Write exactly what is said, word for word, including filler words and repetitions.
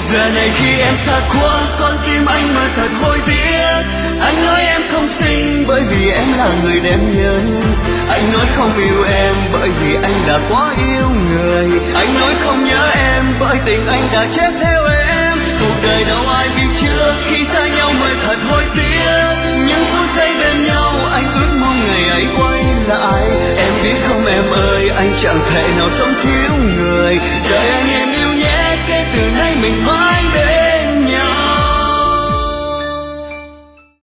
Giờ này khi em xa quá, con tim anh mà thật hối tiếc. Anh nói em không xinh bởi vì em là người đem nhân. Anh nói không yêu em bởi vì anh đã quá yêu người. Anh nói không nhớ em bởi tình anh đã chết theo em. Cuộc đời đâu ai biết trước, khi xa nhau mới thật hối tiếc. Những phút giây bên nhau anh ước mong ngày ấy quay lại. Em biết không em ơi, anh chẳng thể nào sống thiếu người. Đời anh em yêu nhé, kể từ nay mình mãi